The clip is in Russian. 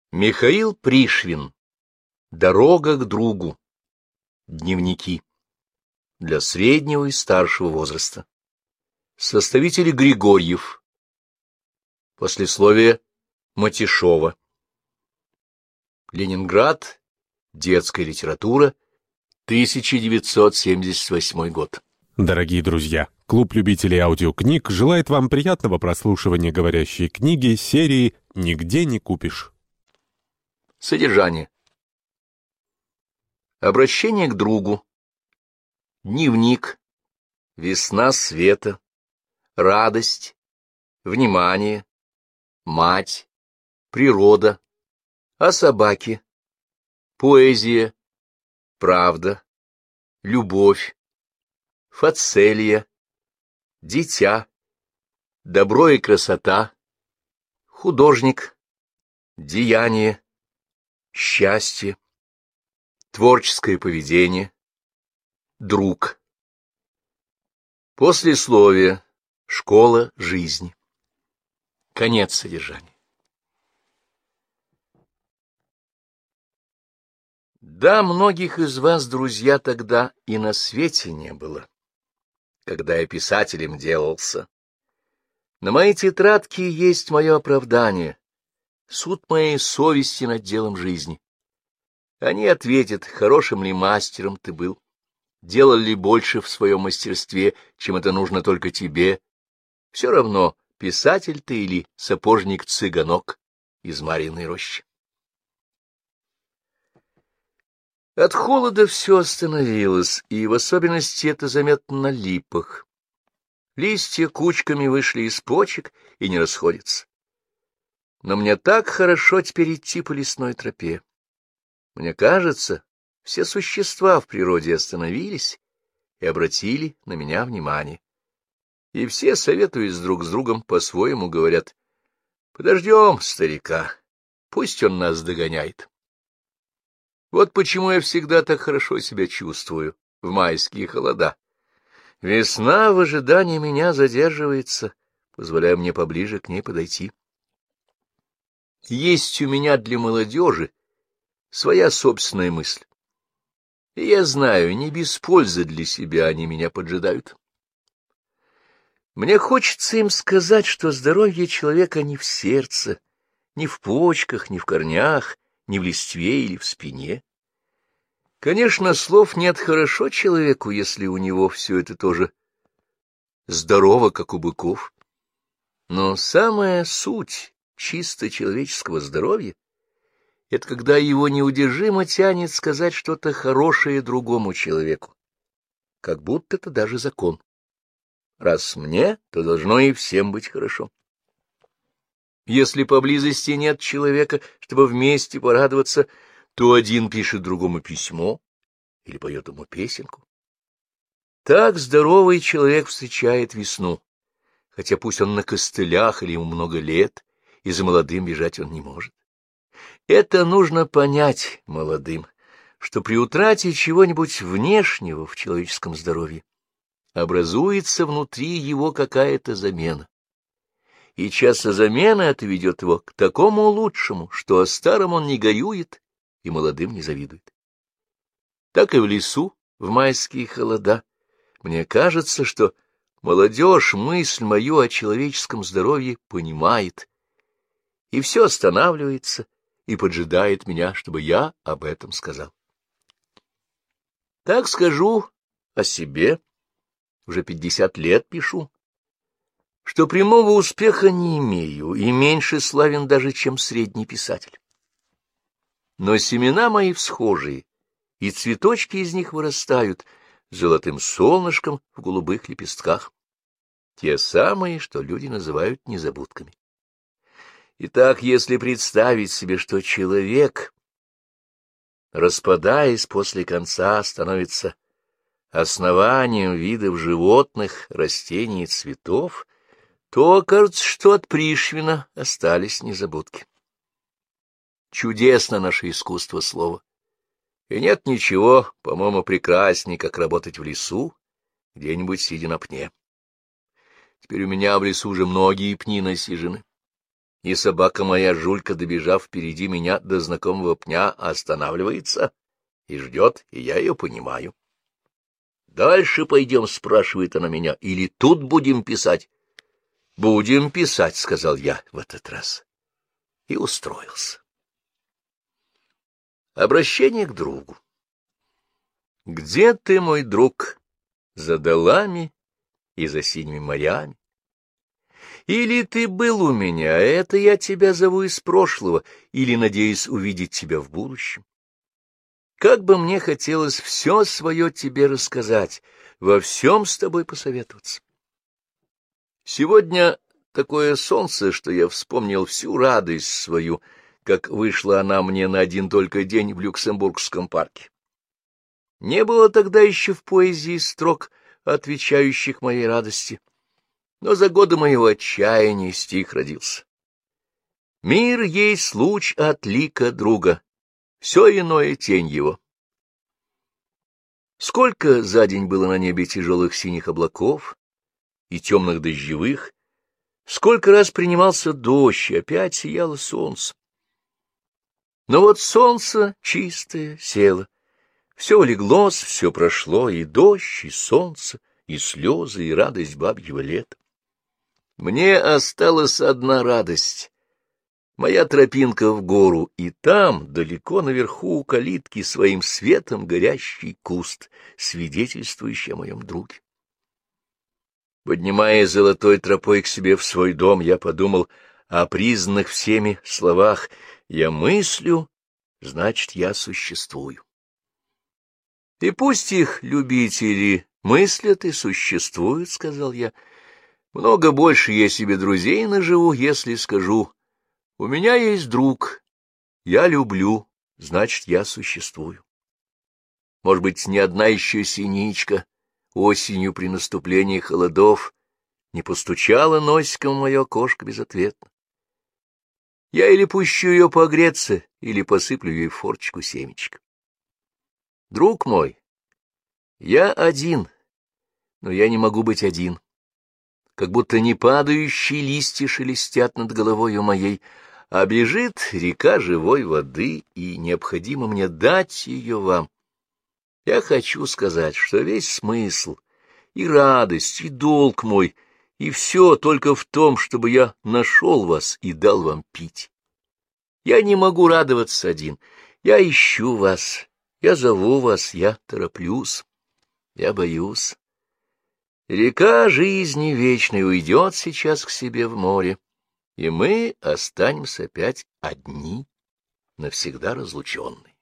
Михаил Пришвин. Дорога к другу. Дневники. Для среднего и старшего возраста. Составители Григорьев. Послесловие Матишова. Ленинград. Детская литература. 1978 год. Дорогие друзья, клуб любителей аудиокниг желает вам приятного прослушивания говорящей книги серии «Нигде не купишь». Содержание. Обращение к другу. Дневник. Весна света. Радость. Внимание. Мать. Природа. О собаке. Поэзия. Правда. Любовь. Фацелия. Дитя. Добро и красота. Художник. Деяние. Счастье. Творческое поведение. Друг. Послесловие. Школа жизни. Конец содержания. Да, многих из вас, друзья, тогда и на свете не было, когда я писателем делался. На моей тетрадке есть мое оправдание, суд моей совести над делом жизни. Они ответят, хорошим ли мастером ты был, делал ли больше в своем мастерстве, чем это нужно только тебе. Все равно, писатель ты или сапожник-цыганок из Марьиной рощи. От холода все остановилось, и в особенности это заметно на липах. Листья кучками вышли из почек и не расходятся. Но мне так хорошо теперь идти по лесной тропе. Мне кажется, все существа в природе остановились и обратили на меня внимание. И все, советуясь друг с другом, по-своему говорят: «Подождем старика, пусть он нас догоняет». Вот почему я всегда так хорошо себя чувствую в майские холода. Весна в ожидании меня задерживается, позволяя мне поближе к ней подойти. Есть у меня для молодежи своя собственная мысль. И я знаю, не без пользы для себя они меня поджидают. Мне хочется им сказать, что здоровье человека не в сердце, не в почках, не в корнях, не в листве или в спине. Конечно, слов нет хорошо человеку, если у него все это тоже здорово, как у быков. Но самая суть чисто человеческого здоровья — это когда его неудержимо тянет сказать что-то хорошее другому человеку, как будто это даже закон. Раз мне, то должно и всем быть хорошо. Если поблизости нет человека, чтобы вместе порадоваться, то один пишет другому письмо или поет ему песенку. Так здоровый человек встречает весну, хотя пусть он на костылях или ему много лет, и за молодым бежать он не может. Это нужно понять молодым, что при утрате чего-нибудь внешнего в человеческом здоровье образуется внутри его какая-то замена. И часто замена эта ведет его к такому лучшему, что о старом он не горюет и молодым не завидует. Так и в лесу, в майские холода, мне кажется, что молодежь мысль мою о человеческом здоровье понимает, и все останавливается и поджидает меня, чтобы я об этом сказал. Так скажу о себе, уже 50 лет пишу, что прямого успеха не имею и меньше славен даже, чем средний писатель. Но семена мои всхожие, и цветочки из них вырастают золотым солнышком в голубых лепестках, те самые, что люди называют незабудками. Итак, если представить себе, что человек, распадаясь после конца, становится основанием видов животных, растений и цветов, то кажется, что от Пришвина остались незабудки. Чудесно наше искусство слова. И нет ничего, по-моему, прекрасней, как работать в лесу, где-нибудь сидя на пне. Теперь у меня в лесу уже многие пни насижены. и собака моя Жулька, добежав впереди меня до знакомого пня, останавливается и ждет, и я ее понимаю. «Дальше пойдем?» — спрашивает она меня. «Или тут будем писать?» «Будем писать», — сказал я в этот раз. И устроился. Обращение к другу. «Где ты, мой друг, за долами и за синими морями? Или ты был у меня, а это я тебя зову из прошлого, или надеюсь увидеть тебя в будущем? Как бы мне хотелось все свое тебе рассказать, во всем с тобой посоветоваться. Сегодня такое солнце, что я вспомнил всю радость свою, как вышла она мне на один только день в Люксембургском парке. Не было тогда еще в поэзии строк, отвечающих моей радости, но за годы моего отчаяния стих родился. Мир есть луч от лика друга, все иное тень его. Сколько за день было на небе тяжелых синих облаков и темных дождевых, сколько раз принимался дождь, и опять сияло солнце. Но вот солнце чистое село, все улеглось, все прошло, и дождь, и солнце, и слезы, и радость бабьего лета. Мне осталась одна радость. Моя тропинка в гору, и там, далеко наверху у калитки, своим светом горящий куст, свидетельствующий о моем друге. Поднимаясь золотой тропой к себе в свой дом, я подумал о признанных всеми словах: «Я мыслю, значит, я существую». И пусть их любители мыслят и существуют, — сказал я, — много больше я себе друзей наживу, если скажу: у меня есть друг, я люблю, значит, я существую. Может быть, ни одна еще синичка осенью при наступлении холодов не постучала носиком в мое окошко безответно. Я или пущу ее погреться, или посыплю ей в форточку семечко. Друг мой, я один, но я не могу быть один. Как будто не падающие листья шелестят над головою моей, а бежит река живой воды, и необходимо мне дать ее вам. Я хочу сказать, что весь смысл, и радость, и долг мой, и все только в том, чтобы я нашел вас и дал вам пить. Я не могу радоваться один, я ищу вас, я зову вас, я тороплюсь, я боюсь. Река жизни вечной уйдет сейчас к себе в море, и мы останемся опять одни, навсегда разлученные.